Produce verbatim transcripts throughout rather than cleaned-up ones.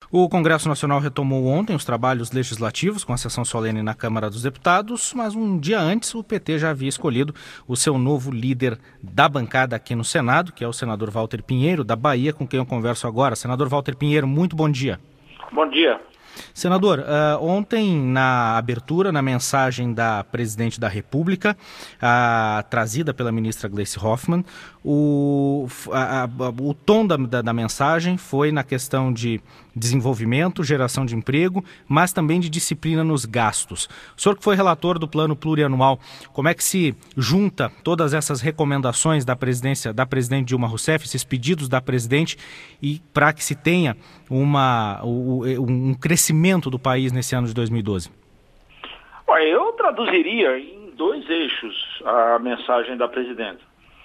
O Congresso Nacional retomou ontem os trabalhos legislativos com a sessão solene na Câmara dos Deputados, mas um dia antes o P T já havia escolhido o seu novo líder da bancada aqui no Senado, que é o senador Walter Pinheiro, da Bahia, com quem eu converso agora. Senador Walter Pinheiro, muito bom dia. Bom dia. Senador, uh, ontem na abertura, na mensagem da Presidente da República, uh, trazida pela ministra Gleice Hoffmann, o, a, a, o tom da, da, da mensagem foi na questão de desenvolvimento, geração de emprego, mas também de disciplina nos gastos. O senhor que foi relator do Plano Plurianual, como é que se junta todas essas recomendações da presidência, da presidente Dilma Rousseff, esses pedidos da presidente, e para que se tenha uma, um crescimento do país nesse ano de dois mil e doze? Olha, eu traduziria em dois eixos a mensagem da presidenta.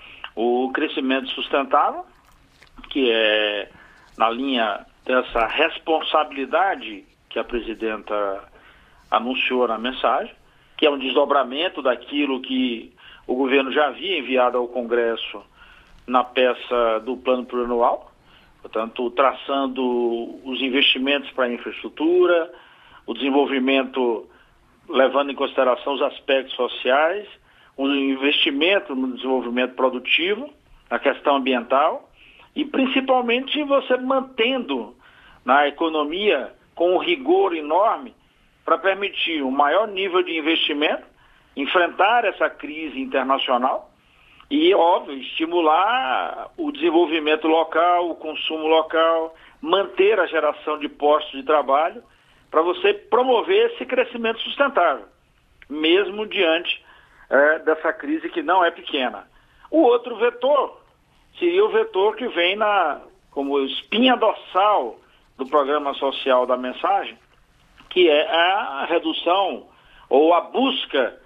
O crescimento sustentável, que é na linha dessa responsabilidade que a presidenta anunciou na mensagem, que é um desdobramento daquilo que o governo já havia enviado ao Congresso na peça do Plano Plurianual, portanto, traçando os investimentos para a infraestrutura, o desenvolvimento levando em consideração os aspectos sociais, o investimento no desenvolvimento produtivo, na questão ambiental, e principalmente você mantendo na economia com um rigor enorme para permitir um maior nível de investimento, enfrentar essa crise internacional e, óbvio, estimular o desenvolvimento local, o consumo local, manter a geração de postos de trabalho para você promover esse crescimento sustentável, mesmo diante é, dessa crise que não é pequena. O outro vetor seria o vetor que vem na, como espinha dorsal do programa social da mensagem, que é a redução ou a busca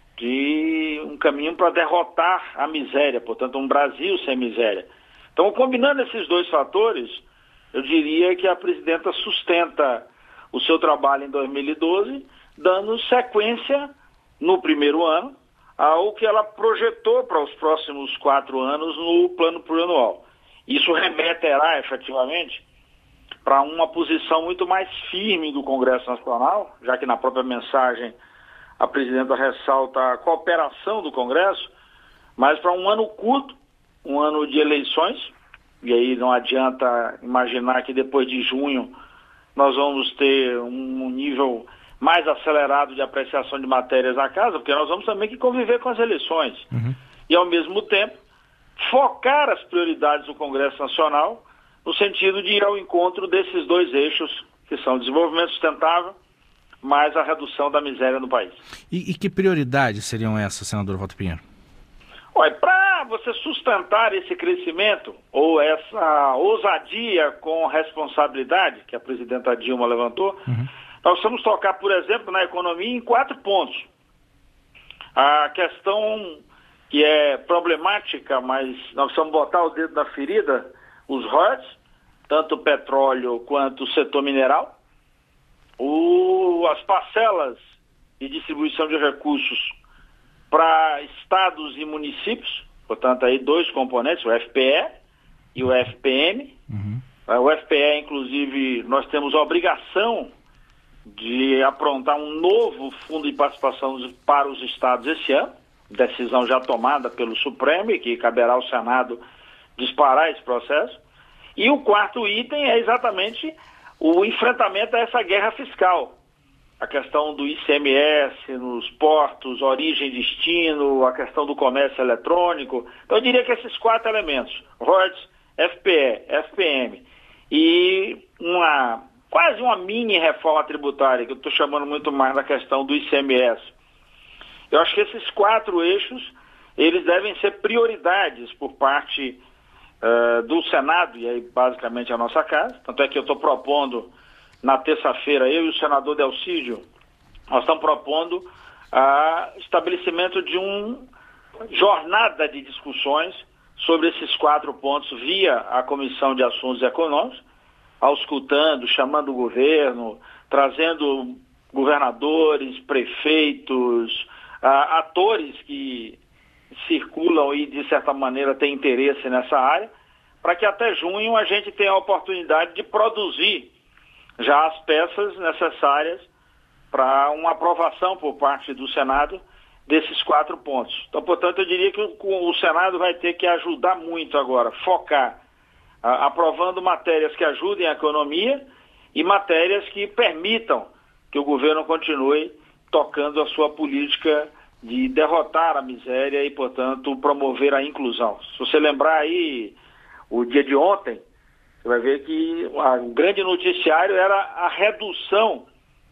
de um caminho para derrotar a miséria, portanto, um Brasil sem miséria. Então, combinando esses dois fatores, eu diria que a presidenta sustenta o seu trabalho em dois mil e doze, dando sequência no primeiro ano ao que ela projetou para os próximos quatro anos no Plano Plurianual. Isso remeterá, efetivamente, para uma posição muito mais firme do Congresso Nacional, já que na própria mensagem a presidenta ressalta a cooperação do Congresso, mas para um ano curto, um ano de eleições, e aí não adianta imaginar que depois de junho nós vamos ter um nível mais acelerado de apreciação de matérias na casa, porque nós vamos também que conviver com as eleições. Uhum. E, ao mesmo tempo, focar as prioridades do Congresso Nacional no sentido de ir ao encontro desses dois eixos, que são o desenvolvimento sustentável, mais a redução da miséria no país. E, e que prioridades seriam essas, senador Walter Pinheiro? Olha, para você sustentar esse crescimento, ou essa ousadia com responsabilidade que a presidenta Dilma levantou, uhum. Nós vamos tocar, por exemplo, na economia em quatro pontos. A questão que é problemática, mas nós precisamos botar o dedo na ferida, os royalties, tanto o petróleo quanto o setor mineral, o, as parcelas de distribuição de recursos para estados e municípios, portanto, aí dois componentes, o F P E e o F P M. Uhum. O F P E, inclusive, nós temos a obrigação de aprontar um novo fundo de participação para os estados esse ano, decisão já tomada pelo Supremo e que caberá ao Senado disparar esse processo. E o quarto item é exatamente o enfrentamento a essa guerra fiscal. A questão do I C M S nos portos, origem e destino, a questão do comércio eletrônico. Então eu diria que esses quatro elementos, royalties, F P E, F P M e uma... quase uma mini reforma tributária, que eu estou chamando muito mais da questão do I C M S. Eu acho que esses quatro eixos, eles devem ser prioridades por parte uh, do Senado, e aí basicamente a nossa casa. Tanto é que eu estou propondo, na terça-feira, eu e o senador Delcídio, nós estamos propondo o uh, estabelecimento de uma jornada de discussões sobre esses quatro pontos via a Comissão de Assuntos Econômicos, auscultando, chamando o governo, trazendo governadores, prefeitos, ah, atores que circulam e, de certa maneira, têm interesse nessa área, para que até junho a gente tenha a oportunidade de produzir já as peças necessárias para uma aprovação por parte do Senado desses quatro pontos. Então, portanto, eu diria que o, o Senado vai ter que ajudar muito agora, focar, a, aprovando matérias que ajudem a economia e matérias que permitam que o governo continue tocando a sua política de derrotar a miséria e, portanto, promover a inclusão. Se você lembrar aí o dia de ontem, você vai ver que o grande noticiário era a redução,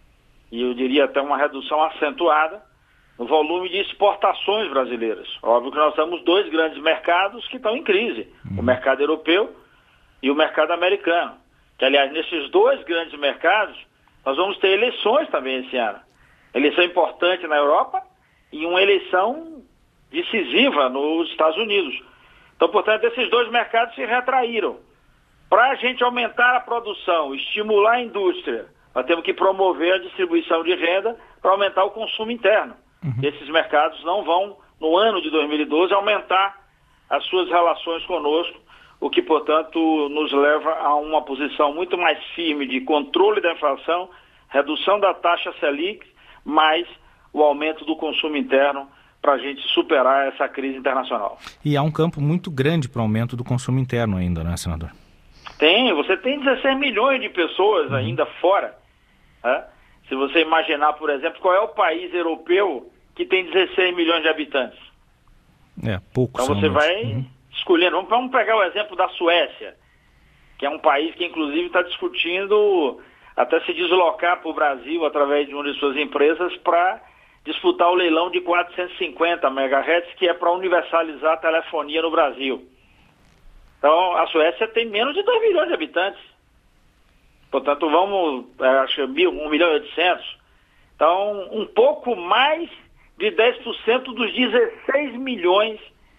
e eu diria até uma redução acentuada, no volume de exportações brasileiras. Óbvio que nós temos dois grandes mercados que estão em crise, uhum. o mercado europeu e o mercado americano. Que, aliás, nesses dois grandes mercados, nós vamos ter eleições também esse ano. Eleição importante na Europa e uma eleição decisiva nos Estados Unidos. Então, portanto, esses dois mercados se retraíram. Para a gente aumentar a produção, estimular a indústria, nós temos que promover a distribuição de renda para aumentar o consumo interno. Uhum. Esses mercados não vão, no ano de dois mil e doze, aumentar as suas relações conosco, o que, portanto, nos leva a uma posição muito mais firme de controle da inflação, redução da taxa Selic, mais o aumento do consumo interno para a gente superar essa crise internacional. E há um campo muito grande para o aumento do consumo interno ainda, né, senador? Tem, você tem dezesseis milhões de pessoas uhum. ainda fora. Né? Se você imaginar, por exemplo, qual é o país europeu que tem dezesseis milhões de habitantes? É, poucos. Então você mesmo. vai Uhum. escolhendo. Vamos, vamos pegar o exemplo da Suécia, que é um país que, inclusive, está discutindo até se deslocar para o Brasil através de uma de suas empresas para disputar o leilão de quatrocentos e cinquenta megahertz, que é para universalizar a telefonia no Brasil. Então, a Suécia tem menos de dois milhões de habitantes. Portanto, vamos, acho, um milhão e oitocentos. Então, um pouco mais de dez por cento dos dezesseis milhões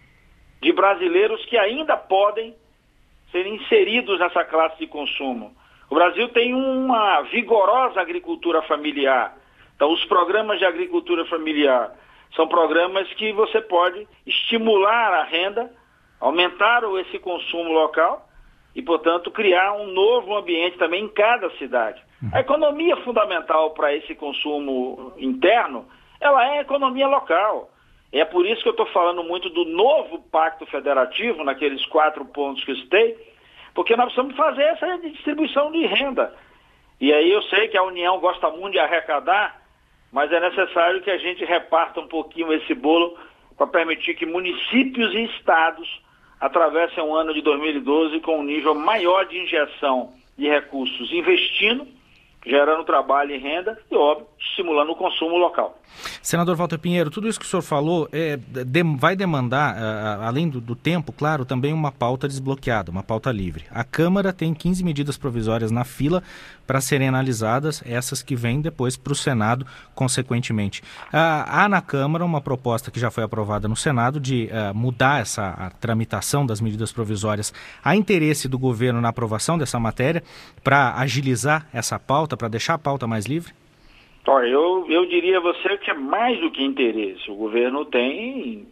de brasileiros que ainda podem ser inseridos nessa classe de consumo. O Brasil tem uma vigorosa agricultura familiar. Então, os programas de agricultura familiar são programas que você pode estimular a renda, aumentar esse consumo local e, portanto, criar um novo ambiente também em cada cidade. A economia fundamental para esse consumo interno, ela é a economia local. É por isso que eu estou falando muito do novo pacto federativo, naqueles quatro pontos que eu citei, porque nós precisamos fazer essa distribuição de renda. E aí eu sei que a União gosta muito de arrecadar, mas é necessário que a gente reparta um pouquinho esse bolo para permitir que municípios e estados atravessem o ano de dois mil e doze com um nível maior de injeção de recursos, investindo, gerando trabalho e renda e, óbvio, estimulando o consumo local. Senador Walter Pinheiro, tudo isso que o senhor falou é, de, vai demandar, uh, além do, do tempo, claro, também uma pauta desbloqueada, uma pauta livre. A Câmara tem quinze medidas provisórias na fila para serem analisadas, essas que vêm depois para o Senado, consequentemente. Uh, há na Câmara uma proposta que já foi aprovada no Senado de uh, mudar essa a tramitação das medidas provisórias. Há interesse do governo na aprovação dessa matéria para agilizar essa pauta, para deixar a pauta mais livre? Olha, eu, eu diria a você que é mais do que interesse. O governo tem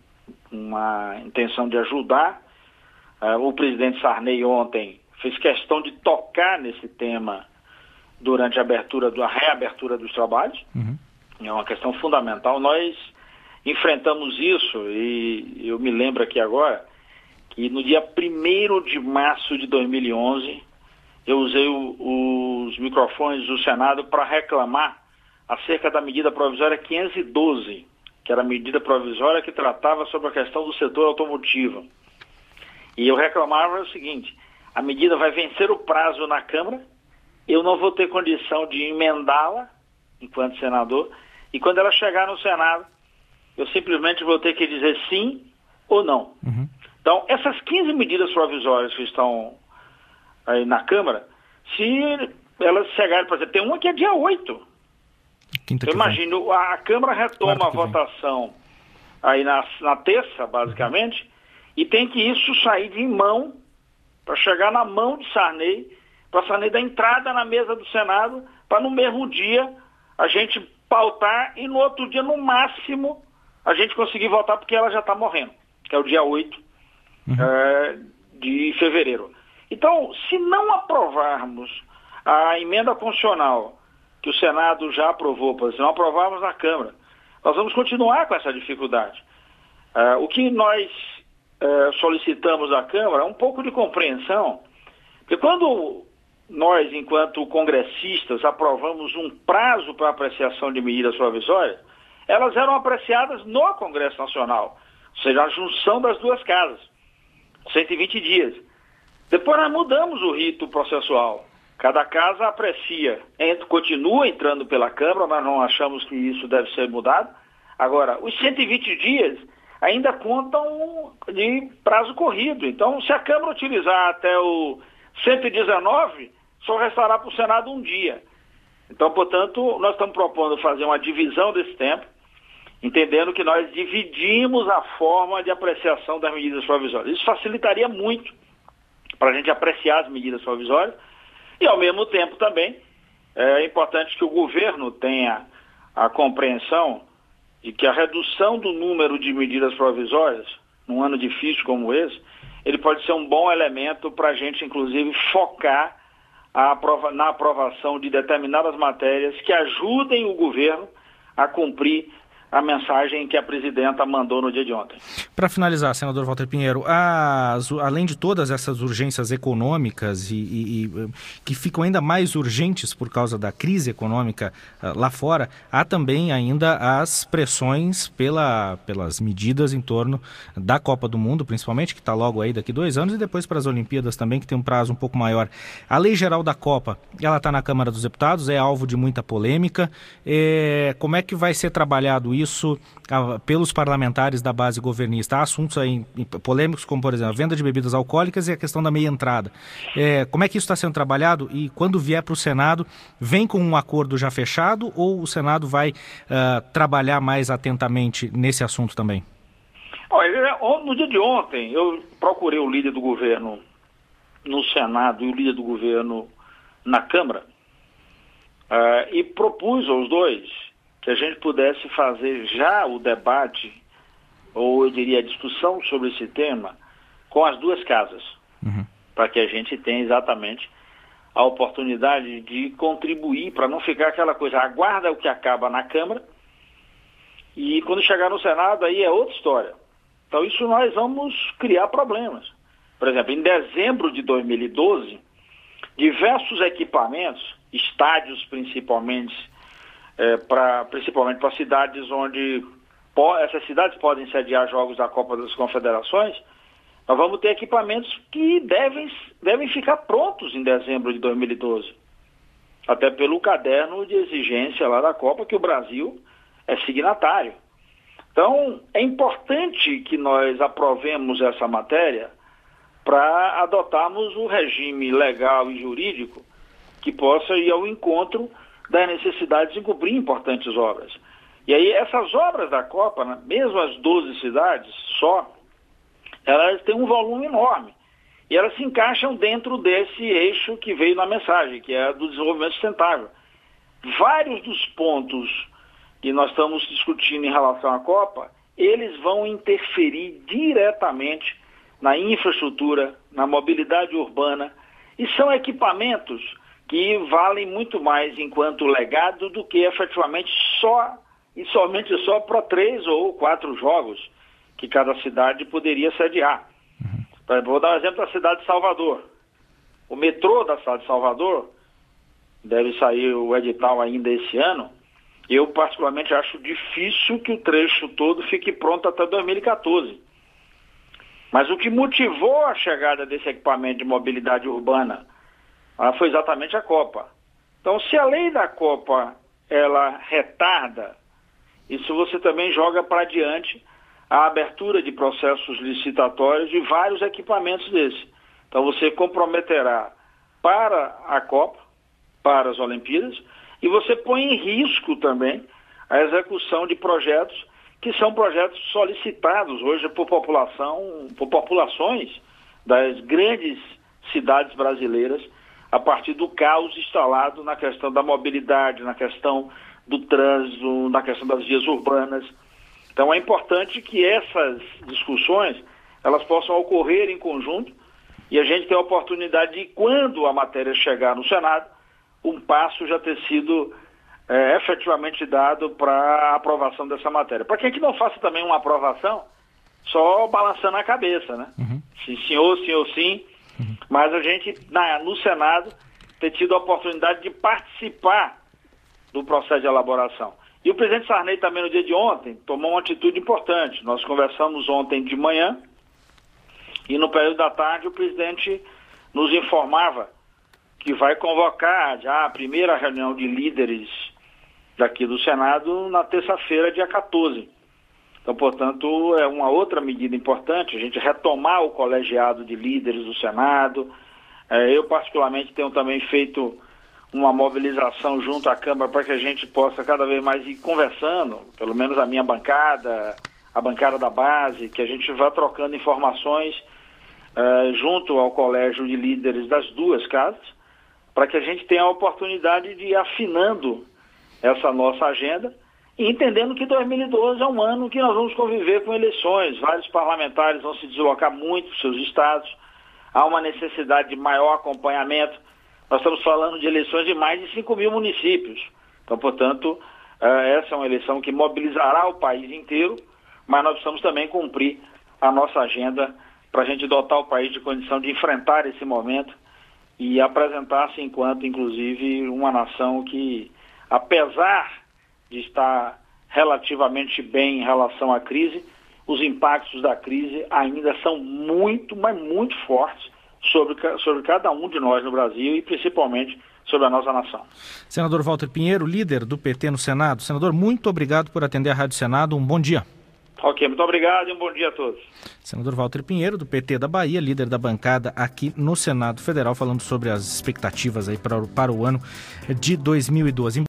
uma intenção de ajudar. Uh, o presidente Sarney ontem fez questão de tocar nesse tema durante a, abertura, a reabertura dos trabalhos. Uhum. É uma questão fundamental. Nós enfrentamos isso e eu me lembro aqui agora que no dia primeiro de março de dois mil e onze eu usei o, os microfones do Senado para reclamar acerca da medida provisória quinhentos e doze, que era a medida provisória que tratava sobre a questão do setor automotivo. E eu reclamava o seguinte: a medida vai vencer o prazo na Câmara, eu não vou ter condição de emendá-la enquanto senador, e quando ela chegar no Senado, eu simplesmente vou ter que dizer sim ou não. Uhum. Então, essas quinze medidas provisórias que estão aí na Câmara, se elas chegarem, por exemplo, tem uma que é dia oito. Eu imagino, a Câmara retoma a votação aí na, na terça, basicamente, uhum. e tem que isso sair de mão para chegar na mão de Sarney, para Sarney dar entrada na mesa do Senado, para no mesmo dia a gente pautar e no outro dia, no máximo, a gente conseguir votar, porque ela já está morrendo, que é o dia oito uhum. é, de fevereiro. Então, se não aprovarmos a emenda constitucional que o Senado já aprovou, por exemplo, não aprovamos na Câmara. Nós vamos continuar com essa dificuldade. Uh, o que nós uh, solicitamos à Câmara é um pouco de compreensão, porque quando nós, enquanto congressistas, aprovamos um prazo para apreciação de medidas provisórias, elas eram apreciadas no Congresso Nacional, ou seja, a junção das duas casas, cento e vinte dias. Depois nós mudamos o rito processual. Cada casa aprecia, entra, continua entrando pela Câmara, mas não achamos que isso deve ser mudado. Agora, os cento e vinte dias ainda contam de prazo corrido. Então, se a Câmara utilizar até o cento e dezenove, só restará para o Senado um dia. Então, portanto, nós estamos propondo fazer uma divisão desse tempo, entendendo que nós dividimos a forma de apreciação das medidas provisórias. Isso facilitaria muito para a gente apreciar as medidas provisórias e, ao mesmo tempo, também é importante que o governo tenha a compreensão de que a redução do número de medidas provisórias, num ano difícil como esse, ele pode ser um bom elemento para a gente, inclusive, focar a aprova- na aprovação de determinadas matérias que ajudem o governo a cumprir a mensagem que a presidenta mandou no dia de ontem. Para finalizar, senador Walter Pinheiro, as, além de todas essas urgências econômicas e, e, e que ficam ainda mais urgentes por causa da crise econômica uh, lá fora, há também ainda as pressões pela, pelas medidas em torno da Copa do Mundo, principalmente, que está logo aí daqui dois anos, e depois para as Olimpíadas também, que tem um prazo um pouco maior. A Lei Geral da Copa, ela está na Câmara dos Deputados, é alvo de muita polêmica. É, como é que vai ser trabalhado isso? Isso pelos parlamentares da base governista. Há assuntos aí polêmicos, como, por exemplo, a venda de bebidas alcoólicas e a questão da meia entrada. É, como é que isso está sendo trabalhado e quando vier para o Senado, vem com um acordo já fechado ou o Senado vai uh, trabalhar mais atentamente nesse assunto também? Olha, no dia de ontem, eu procurei o líder do governo no Senado e o líder do governo na Câmara uh, e propus aos dois que a gente pudesse fazer já o debate, ou eu diria a discussão sobre esse tema, com as duas casas, uhum. para que a gente tenha exatamente a oportunidade de contribuir, para não ficar aquela coisa, aguarda o que acaba na Câmara, e quando chegar no Senado aí é outra história. Então isso nós vamos criar problemas. Por exemplo, em dezembro de dois mil e doze, diversos equipamentos, estádios principalmente, É, pra, principalmente para cidades onde po- essas cidades podem sediar jogos da Copa das Confederações, nós vamos ter equipamentos que devem, devem ficar prontos em dezembro de dois mil e doze. Até pelo caderno de exigência lá da Copa, que o Brasil é signatário. Então, é importante que nós aprovemos essa matéria para adotarmos o regime legal e jurídico que possa ir ao encontro das necessidades de cumprir importantes obras. E aí essas obras da Copa, né, mesmo as doze cidades só, elas têm um volume enorme. E elas se encaixam dentro desse eixo que veio na mensagem, que é do desenvolvimento sustentável. Vários dos pontos que nós estamos discutindo em relação à Copa, eles vão interferir diretamente na infraestrutura, na mobilidade urbana, e são equipamentos que valem muito mais enquanto legado do que efetivamente só e somente só para três ou quatro jogos que cada cidade poderia sediar. Uhum. Vou dar um exemplo da cidade de Salvador. O metrô da cidade de Salvador, deve sair o edital ainda esse ano, eu particularmente acho difícil que o trecho todo fique pronto até dois mil e quatorze. Mas o que motivou a chegada desse equipamento de mobilidade urbana Ah, foi exatamente a Copa. Então, se a lei da Copa, ela retarda, isso você também joga para diante a abertura de processos licitatórios de vários equipamentos desses. Então, você comprometerá para a Copa, para as Olimpíadas, e você põe em risco também a execução de projetos que são projetos solicitados hoje por população, por populações das grandes cidades brasileiras, a partir do caos instalado na questão da mobilidade, na questão do trânsito, na questão das vias urbanas. Então é importante que essas discussões elas possam ocorrer em conjunto e a gente tem a oportunidade de, quando a matéria chegar no Senado, um passo já ter sido é, efetivamente dado para a aprovação dessa matéria. Para que a gente não faça também uma aprovação só balançando a cabeça, né? Uhum. Sim, senhor, senhor, sim. Uhum. Mas a gente, na, no Senado, ter tido a oportunidade de participar do processo de elaboração. E o presidente Sarney também, no dia de ontem, tomou uma atitude importante. Nós conversamos ontem de manhã e no período da tarde o presidente nos informava que vai convocar já a primeira reunião de líderes daqui do Senado na terça-feira, dia quatorze. Então, portanto, é uma outra medida importante, a gente retomar o colegiado de líderes do Senado. É, eu, particularmente, tenho também feito uma mobilização junto à Câmara para que a gente possa cada vez mais ir conversando, pelo menos a minha bancada, a bancada da base, que a gente vá trocando informações uh, junto ao colégio de líderes das duas casas, para que a gente tenha a oportunidade de ir afinando essa nossa agenda e entendendo que dois mil e doze é um ano que nós vamos conviver com eleições, vários parlamentares vão se deslocar muito para os seus estados, há uma necessidade de maior acompanhamento. Nós estamos falando de eleições de mais de cinco mil municípios. Então, portanto, essa é uma eleição que mobilizará o país inteiro, mas nós precisamos também cumprir a nossa agenda para a gente dotar o país de condição de enfrentar esse momento e apresentar-se enquanto, inclusive, uma nação que, apesar de estar relativamente bem em relação à crise, os impactos da crise ainda são muito, mas muito fortes sobre, sobre cada um de nós no Brasil e principalmente sobre a nossa nação. Senador Walter Pinheiro, líder do P T no Senado. Senador, muito obrigado por atender a Rádio Senado. Um bom dia. Ok, muito obrigado e um bom dia a todos. Senador Walter Pinheiro, do P T da Bahia, líder da bancada aqui no Senado Federal, falando sobre as expectativas aí para, para o ano de dois mil e doze.